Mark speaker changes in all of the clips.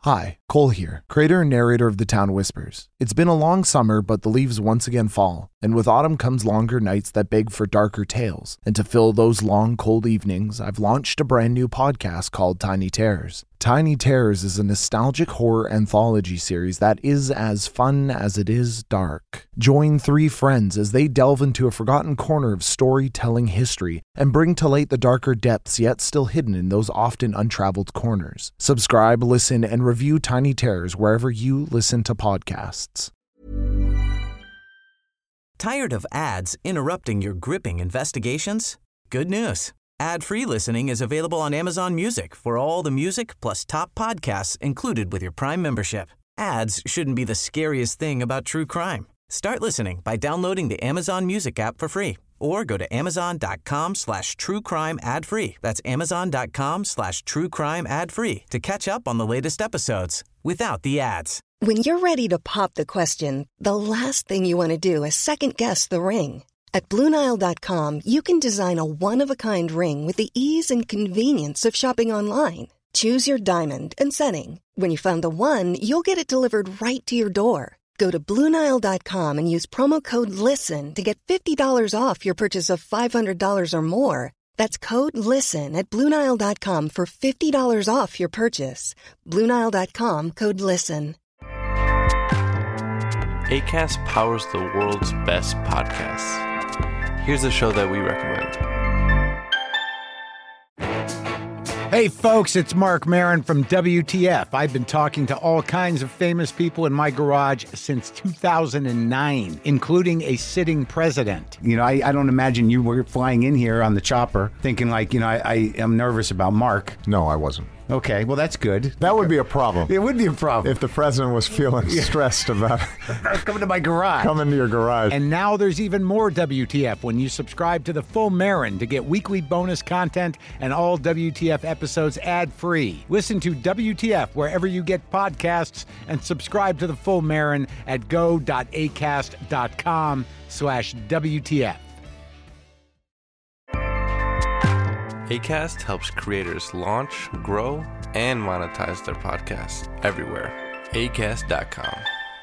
Speaker 1: Hi, Cole here, creator and narrator of The Town Whispers. It's been a long summer, but the leaves once again fall, and with autumn comes longer nights that beg for darker tales. And to fill those long, cold evenings, I've launched a brand new podcast called Tiny Terrors. Tiny Terrors is a nostalgic horror anthology series that is as fun as it is dark. Join three friends as they delve into a forgotten corner of storytelling history and bring to light the darker depths yet still hidden in those often untraveled corners. Subscribe, listen, and review Tiny Terrors wherever you listen to podcasts.
Speaker 2: Tired of ads interrupting your gripping investigations? Good news. Ad-free listening is available on Amazon Music for all the music plus top podcasts included with your Prime membership. Ads shouldn't be the scariest thing about true crime. Start listening by downloading the Amazon Music app for free or go to amazon.com/truecrime ad-free. That's amazon.com/truecrime ad-free to catch up on the latest episodes without the ads.
Speaker 3: When you're ready to pop the question, the last thing you want to do is second-guess the ring. At BlueNile.com, you can design a one-of-a-kind ring with the ease and convenience of shopping online. Choose your diamond and setting. When you find the one, you'll get it delivered right to your door. Go to BlueNile.com and use promo code LISTEN to get $50 off your purchase of $500 or more. That's code LISTEN at BlueNile.com for $50 off your purchase. BlueNile.com, code LISTEN.
Speaker 4: Acast powers the world's best podcasts. Here's a show that we recommend.
Speaker 5: Hey folks, it's Mark Maron from WTF. I've been talking to all kinds of famous people in my garage since 2009, including a sitting president. You know, I don't imagine you were flying in here on the chopper thinking like, I am nervous about Mark.
Speaker 6: No, I wasn't.
Speaker 5: Okay, well, that's good.
Speaker 6: That would be a problem.
Speaker 5: It would be a problem.
Speaker 6: If the president was feeling stressed about
Speaker 5: coming to my garage.
Speaker 6: Coming to your garage.
Speaker 5: And now there's even more WTF when you subscribe to the Full Marin to get weekly bonus content and all WTF episodes ad-free. Listen to WTF wherever you get podcasts and subscribe to the Full Marin at go.acast.com/WTF.
Speaker 4: Acast helps creators launch, grow, and monetize their podcasts everywhere. Acast.com.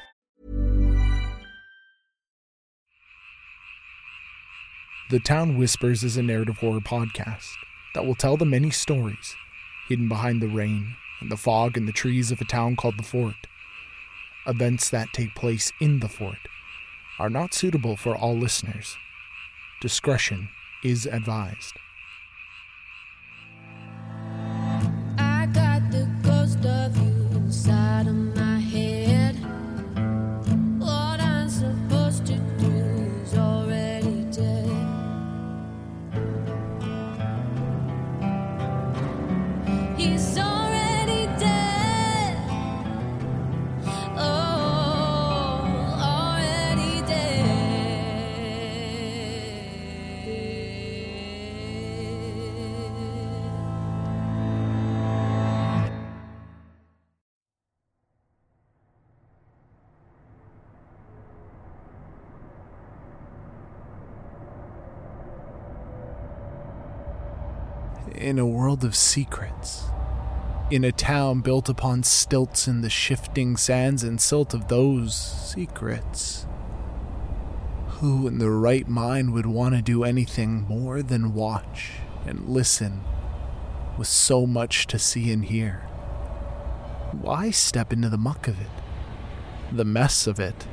Speaker 1: The Town Whispers is a narrative horror podcast that will tell the many stories hidden behind the rain and the fog and the trees of a town called the Fort. Events that take place in the Fort are not suitable for all listeners. Discretion is advised.
Speaker 7: Of you inside of my head. What I'm supposed to do is already dead. He's already dead. Oh, already dead.
Speaker 1: In a world of secrets, in a town built upon stilts in the shifting sands and silt of those secrets, who in their right mind would want to do anything more than watch and listen with so much to see and hear? Why step into the muck of it, the mess of it?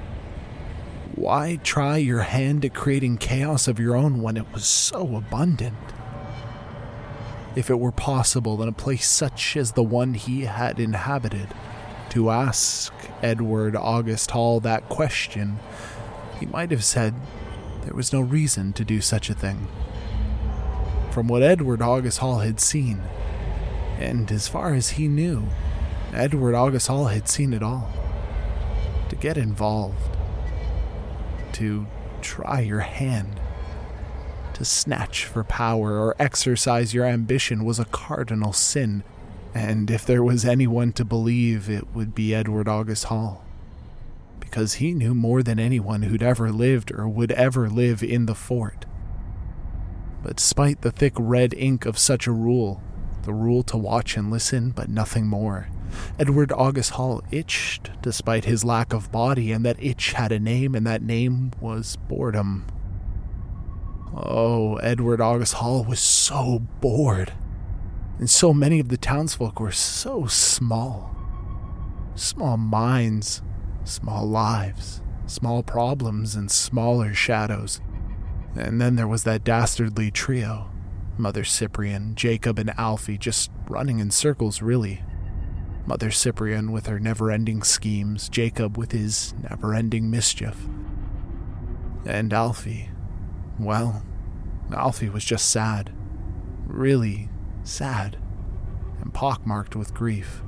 Speaker 1: Why try your hand at creating chaos of your own when it was so abundant? If it were possible in a place such as the one he had inhabited, to ask Edward August Hall that question, he might have said there was no reason to do such a thing. From what Edward August Hall had seen, and as far as he knew, Edward August Hall had seen it all. To get involved, to try your hand, to snatch for power or exercise your ambition was a cardinal sin, and if there was anyone to believe, it would be Edward August Hall, because he knew more than anyone who'd ever lived or would ever live in the fort. But despite the thick red ink of such a rule, the rule to watch and listen but nothing more, Edward August Hall itched despite his lack of body, and that itch had a name, and that name was boredom. Oh, Edward August Hall was so bored, and so many of the townsfolk were so small. Small minds, small lives, small problems, and smaller shadows. And then there was that dastardly trio, Mother Cyprian, Jacob, and Alfie, just running in circles, really. Mother Cyprian with her never-ending schemes, Jacob with his never-ending mischief. And Alfie, well, Alfie was just sad. Really sad. And pockmarked with grief.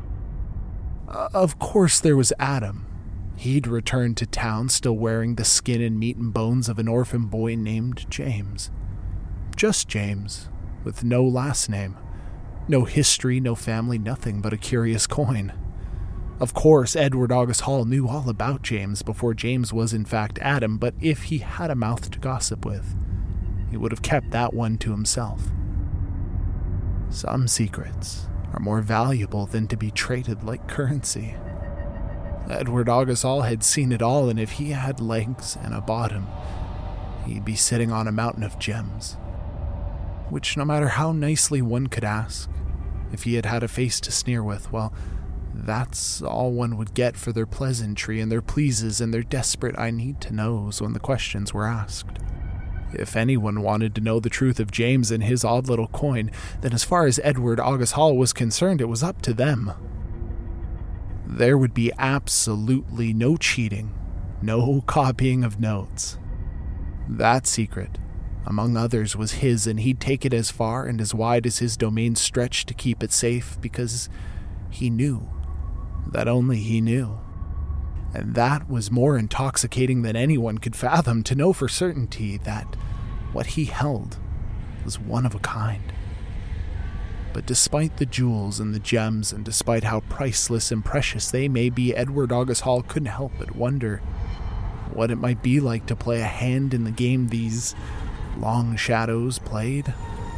Speaker 1: Of course there was Adam. He'd returned to town still wearing the skin and meat and bones of an orphan boy named James. Just James, with no last name. No history, no family, nothing but a curious coin. Of course, Edward August Hall knew all about James before James was in fact Adam, but if he had a mouth to gossip with, he would have kept that one to himself. Some secrets are more valuable than to be traded like currency. Edward August Hall had seen it all, and if he had legs and a bottom, he'd be sitting on a mountain of gems. Which, no matter how nicely one could ask, if he had had a face to sneer with, well, that's all one would get for their pleasantry and their pleases and their desperate I need to knows when the questions were asked. If anyone wanted to know the truth of James and his odd little coin, then as far as Edward August Hall was concerned, it was up to them. There would be absolutely no cheating, no copying of notes. That secret, among others, was his, and he'd take it as far and as wide as his domain stretched to keep it safe, because he knew that only he knew. And that was more intoxicating than anyone could fathom, to know for certainty that what he held was one of a kind. But despite the jewels and the gems, and despite how priceless and precious they may be, Edward August Hall couldn't help but wonder what it might be like to play a hand in the game these long shadows played.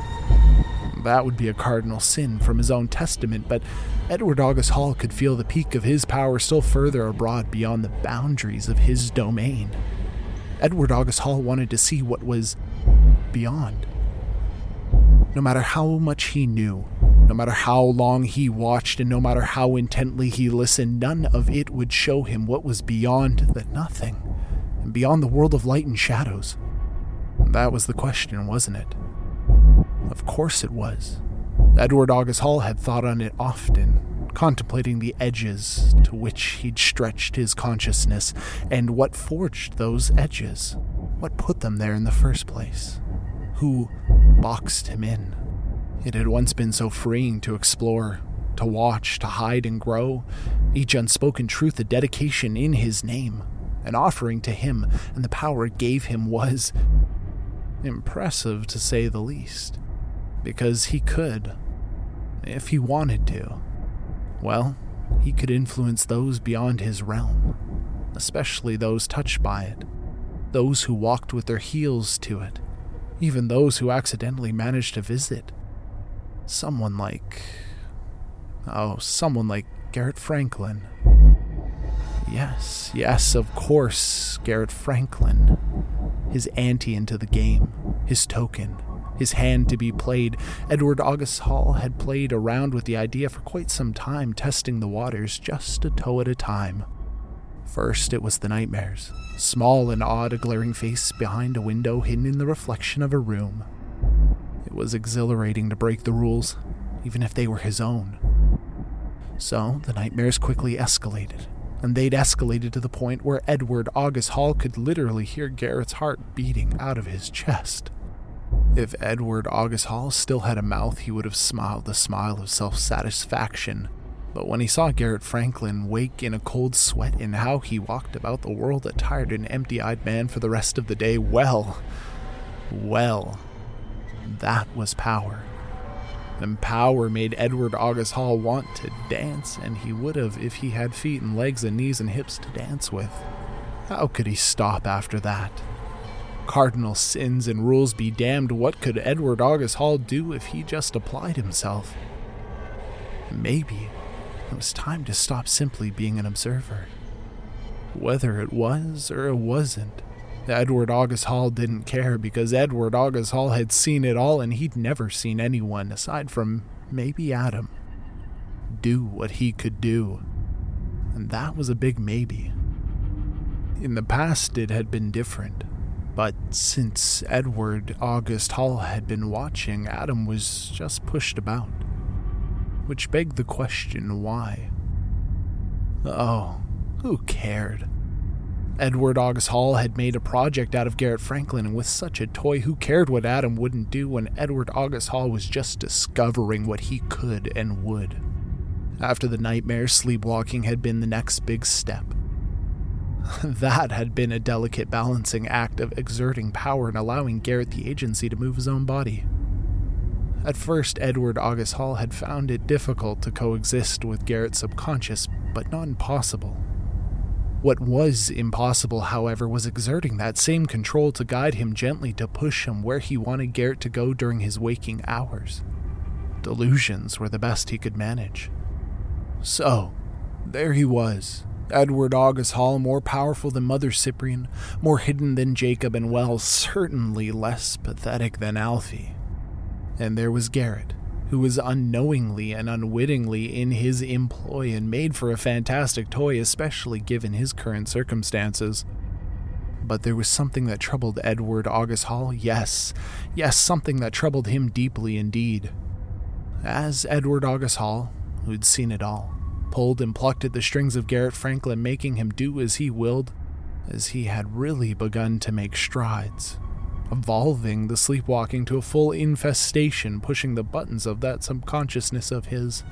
Speaker 1: That would be a cardinal sin from his own testament, but Edward August Hall could feel the peak of his power still further abroad beyond the boundaries of his domain. Edward August Hall wanted to see what was beyond. No matter how much he knew, no matter how long he watched, and no matter how intently he listened, none of it would show him what was beyond the nothing, and beyond the world of light and shadows. That was the question, wasn't it? Of course it was. Edward August Hall had thought on it often, contemplating the edges to which he'd stretched his consciousness, and what forged those edges. What put them there in the first place? Who boxed him in? It had once been so freeing to explore, to watch, to hide and grow, each unspoken truth a dedication in his name, an offering to him, and the power it gave him was impressive, to say the least. Because he could, if he wanted to. Well, he could influence those beyond his realm, especially those touched by it, those who walked with their heels to it, even those who accidentally managed to visit. Someone like Garrett Franklin. Yes, of course, Garrett Franklin. His ante into the game, his token, his hand to be played. Edward August Hall had played around with the idea for quite some time, testing the waters just a toe at a time. First, it was the nightmares. Small and odd, a glaring face behind a window hidden in the reflection of a room. It was exhilarating to break the rules, even if they were his own. So, the nightmares quickly escalated, and they'd escalated to the point where Edward August Hall could literally hear Garrett's heart beating out of his chest. If Edward August Hall still had a mouth, he would have smiled a smile of self-satisfaction. But when he saw Garrett Franklin wake in a cold sweat and how he walked about the world a tired and empty-eyed man for the rest of the day, well, that was power. And power made Edward August Hall want to dance, and he would have if he had feet and legs and knees and hips to dance with. How could he stop after that? Cardinal sins and rules be damned, what could Edward August Hall do if he just applied himself? Maybe It was time to stop simply being an observer. Whether it was or it wasn't, Edward August Hall didn't care, because Edward August Hall had seen it all, and he'd never seen anyone, aside from maybe Adam, do what he could do. And that was a big maybe. In the past, it had been different. But since Edward August Hall had been watching, Adam was just pushed about. Which begged the question, why? Oh, who cared? Edward August Hall had made a project out of Garrett Franklin, and with such a toy, who cared what Adam wouldn't do when Edward August Hall was just discovering what he could and would? After the nightmare, sleepwalking had been the next big step. That had been a delicate balancing act of exerting power and allowing Garrett the agency to move his own body. At first, Edward August Hall had found it difficult to coexist with Garrett's subconscious, but not impossible. What was impossible, however, was exerting that same control to guide him gently, to push him where he wanted Garrett to go during his waking hours. Delusions were the best he could manage. So, there he was, Edward August Hall, more powerful than Mother Cyprian, more hidden than Jacob, and well, certainly less pathetic than Alfie. And there was Garrett, who was unknowingly and unwittingly in his employ and made for a fantastic toy, especially given his current circumstances. But there was something that troubled Edward August Hall, yes, something that troubled him deeply indeed. As Edward August Hall, who'd seen it all, pulled and plucked at the strings of Garrett Franklin, making him do as he willed, as he had really begun to make strides, evolving the sleepwalking to a full infestation, pushing the buttons of that subconsciousness of his.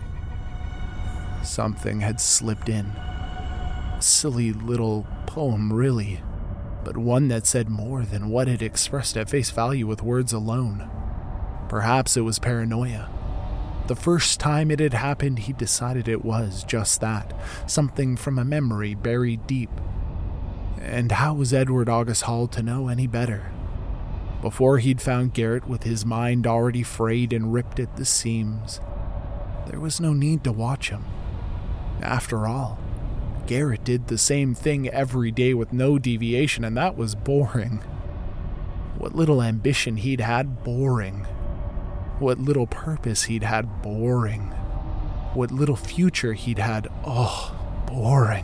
Speaker 1: Something had slipped in. A silly little poem, really, but one that said more than what it expressed at face value with words alone. Perhaps it was paranoia. The first time it had happened, he decided it was just that, something from a memory buried deep. And how was Edward August Hall to know any better? Before he'd found Garrett with his mind already frayed and ripped at the seams, there was no need to watch him. After all, Garrett did the same thing every day with no deviation, and that was boring. What little ambition he'd had, boring. What little purpose he'd had, boring. What little future he'd had, boring.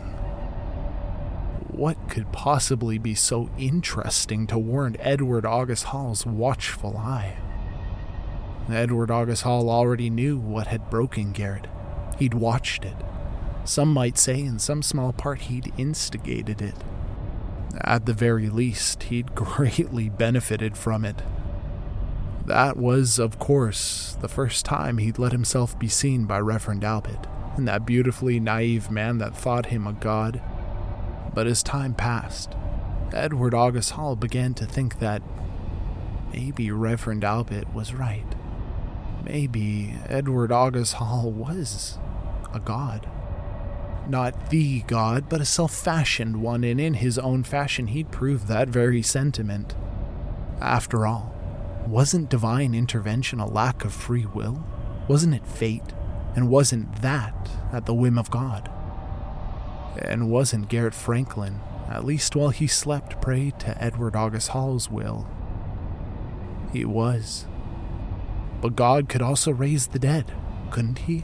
Speaker 1: What could possibly be so interesting to warrant Edward August Hall's watchful eye? Edward August Hall already knew what had broken Garrett. He'd watched it. Some might say in some small part he'd instigated it. At the very least, he'd greatly benefited from it. That was, of course, the first time he'd let himself be seen by Reverend Albert, and that beautifully naive man that thought him a god. But as time passed, Edward August Hall began to think that maybe Reverend Albert was right. Maybe Edward August Hall was a god. Not the god, but a self-fashioned one, and in his own fashion he'd proved that very sentiment. After all, wasn't divine intervention a lack of free will? Wasn't it fate? And wasn't that at the whim of God? And wasn't Garrett Franklin, at least while he slept, prey to Edward August Hall's will? He was. But God could also raise the dead, couldn't he?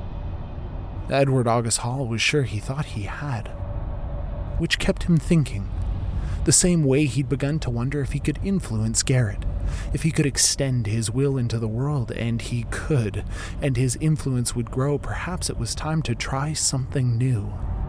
Speaker 1: Edward August Hall was sure he thought he had, which kept him thinking. The same way he'd begun to wonder if he could influence Garrett, if he could extend his will into the world, and he could, and his influence would grow. Perhaps it was time to try something new.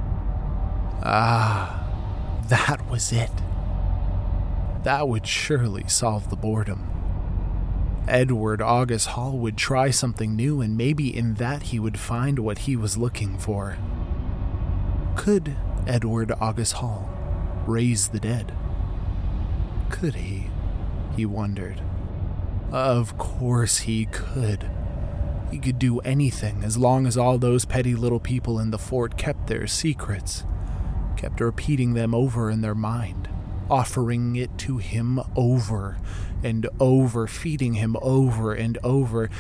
Speaker 1: That was it. That would surely solve the boredom. Edward August Hall would try something new, and maybe in that he would find what he was looking for. Could Edward August Hall raise the dead? Could he? He wondered. Of course he could. He could do anything as long as all those petty little people in the fort kept their secrets, kept repeating them over in their mind, offering it to him over and over, feeding him over and over.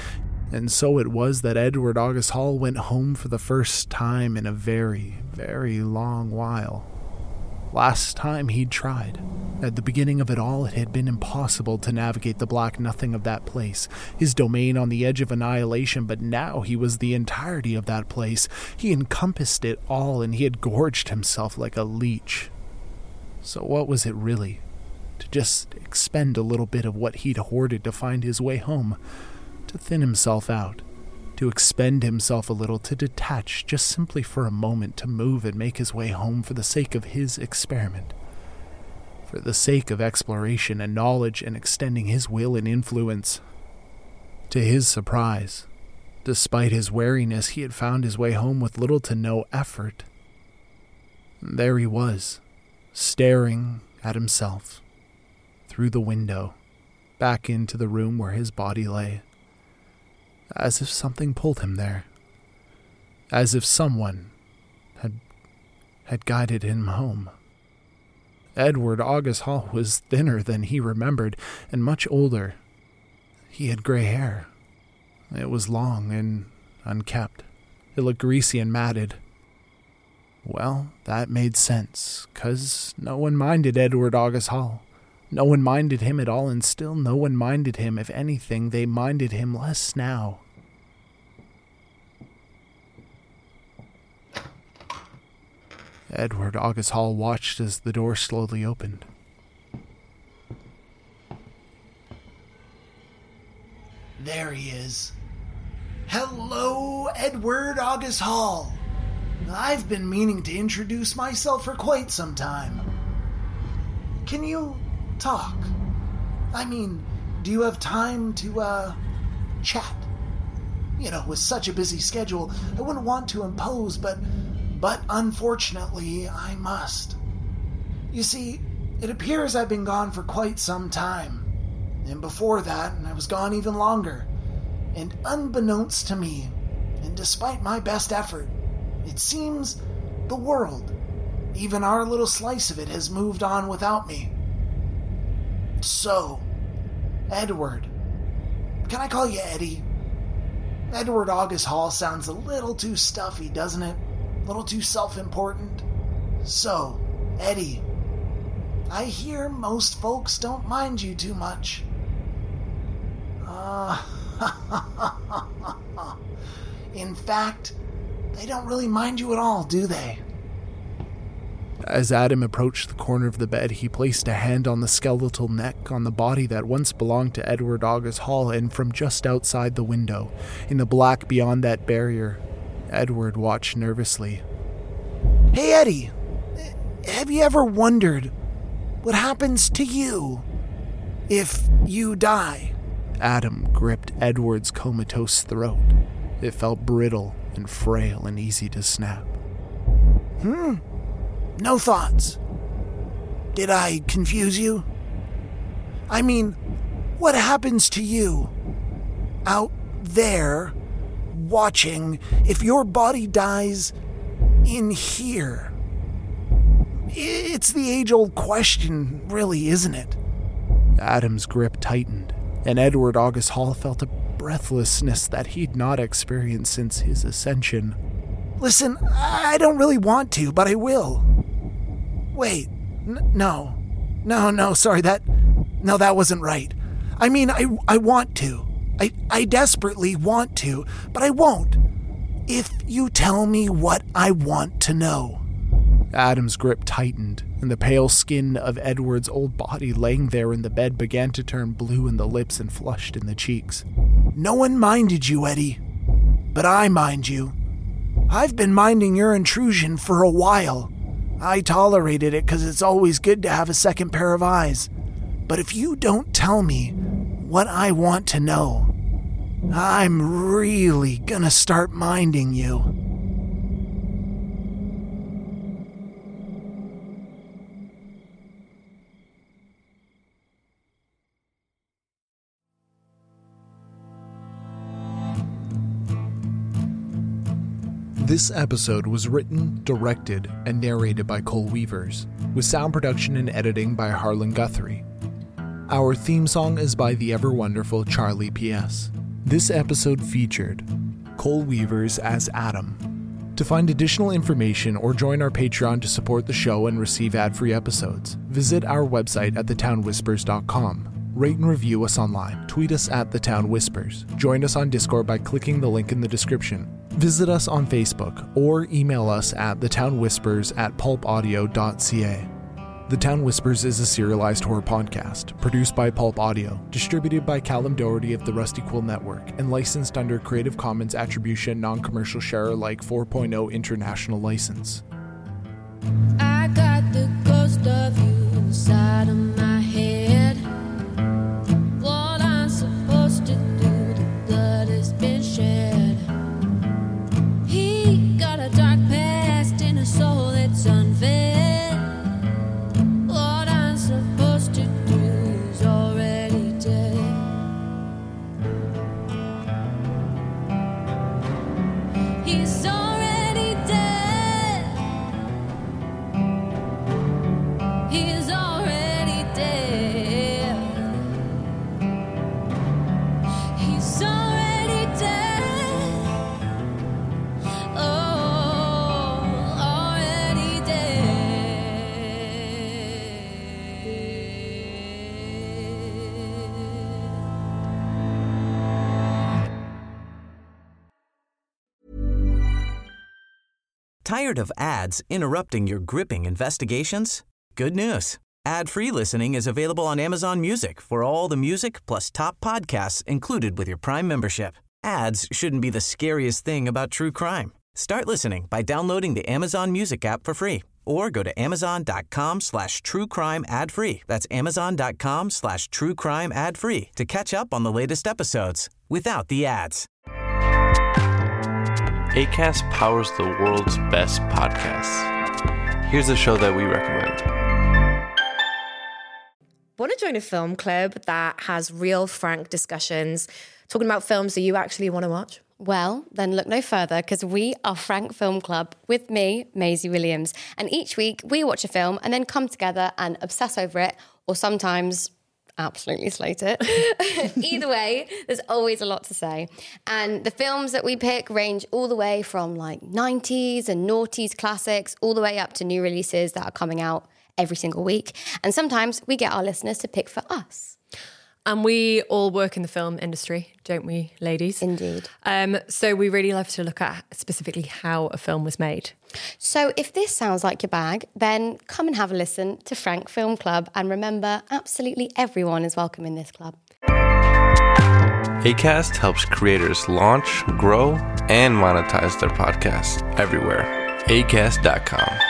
Speaker 1: And so it was that Edward August Hall went home for the first time in a very, very long while. Last time he'd tried. At the beginning of it all, it had been impossible to navigate the black nothing of that place, his domain on the edge of annihilation, but now he was the entirety of that place. He encompassed it all, and he had gorged himself like a leech. So what was it really? To just expend a little bit of what he'd hoarded to find his way home, to thin himself out, to expend himself a little, to detach just simply for a moment, to move and make his way home for the sake of his experiment, for the sake of exploration and knowledge and extending his will and influence. To his surprise, despite his wariness, he had found his way home with little to no effort. There he was, staring at himself, through the window, back into the room where his body lay, as if something pulled him there, as if someone had guided him home. Edward August Hall was thinner than he remembered, and much older. He had gray hair. It was long and unkempt. It looked greasy and matted. Well, that made sense, 'cause no one minded Edward August Hall. No one minded him at all, and still no one minded him. If anything, they minded him less now. Edward August Hall watched as the door slowly opened.
Speaker 8: There he is. Hello, Edward August Hall. I've been meaning to introduce myself for quite some time. Can you talk? I mean, do you have time to, chat? You know, with such a busy schedule, I wouldn't want to impose, but unfortunately, I must. You see, it appears I've been gone for quite some time. And before that, I was gone even longer. And unbeknownst to me, and despite my best effort, it seems the world, even our little slice of it, has moved on without me. So, Edward. Can I call you Eddie? Edward August Hall sounds a little too stuffy, doesn't it? A little too self-important. So, Eddie, I hear most folks don't mind you too much. In fact, they don't really mind you at all, do they?
Speaker 1: As Adam approached the corner of the bed, he placed a hand on the skeletal neck on the body that once belonged to Edward August Hall, and from just outside the window, in the black beyond that barrier, Edward watched nervously.
Speaker 8: Hey, Eddie, have you ever wondered what happens to you if you die?
Speaker 1: Adam gripped Edward's comatose throat. It felt brittle and frail and easy to snap.
Speaker 8: No thoughts. Did I confuse you? I mean, what happens to you out there watching if your body dies in here? It's the age-old question, really, isn't it?
Speaker 1: Adam's grip tightened, and Edward August Hall felt a breathlessness that he'd not experienced since his ascension.
Speaker 8: Listen, I don't really want to, but I will. Wait, no, sorry, that wasn't right. I mean, I want to. I desperately want to, but I won't. If you tell me what I want to know.
Speaker 1: Adam's grip tightened, and the pale skin of Edward's old body laying there in the bed began to turn blue in the lips and flushed in the cheeks.
Speaker 8: No one minded you, Eddie, but I mind you. I've been minding your intrusion for a while. I tolerated it because it's always good to have a second pair of eyes. But if you don't tell me what I want to know, I'm really gonna start minding you.
Speaker 1: This episode was written, directed, and narrated by Cole Weavers, with sound production and editing by Harlan Guthrie. Our theme song is by the ever-wonderful Charlie P.S. This episode featured Cole Weavers as Adam. To find additional information or join our Patreon to support the show and receive ad-free episodes, visit our website at thetownwhispers.com. Rate and review us online. Tweet us at The Town Whispers. Join us on Discord by clicking the link in the description. Visit us on Facebook or email us at thetownwhispers@pulpaudio.ca. The Town Whispers is a serialized horror podcast, produced by Pulp Audio, distributed by Callum Doherty of the Rusty Quill Network, and licensed under Creative Commons Attribution Non-Commercial Share-alike 4.0 International License.
Speaker 7: I got the ghost of you inside of my head. What I'm supposed to do, the blood has been shed. He got a dark past in a soul that's unfed. What I'm supposed to do is already dead. He's already dead. He's already dead. He's already dead. Oh, already dead.
Speaker 2: Tired of ads interrupting your gripping investigations? Good news. Ad-free listening is available on Amazon Music for all the music plus top podcasts included with your Prime membership. Ads shouldn't be the scariest thing about true crime. Start listening by downloading the Amazon Music app for free or go to amazon.com/truecrime ad-free. That's amazon.com/truecrime ad-free to catch up on the latest episodes without the ads.
Speaker 4: Acast powers the world's best podcasts. Here's a show that we recommend.
Speaker 9: Want to join a film club that has real, frank discussions, talking about films that you actually want to watch?
Speaker 10: Well, then look no further, because we are Frank Film Club with me, Maisie Williams. And each week we watch a film and then come together and obsess over it, or sometimes absolutely slate it. Either way, there's always a lot to say. And the films that we pick range all the way from like 90s and noughties classics, all the way up to new releases that are coming out every single week. And sometimes we get our listeners to pick for us.
Speaker 9: And we all work in the film industry, don't we, ladies?
Speaker 10: Indeed.
Speaker 9: So we really love to look at specifically how a film was made.
Speaker 10: So if this sounds like your bag, then come and have a listen to Frank Film Club. And remember, absolutely everyone is welcome in this club.
Speaker 4: Acast helps creators launch, grow, and monetize their podcasts everywhere. Acast.com.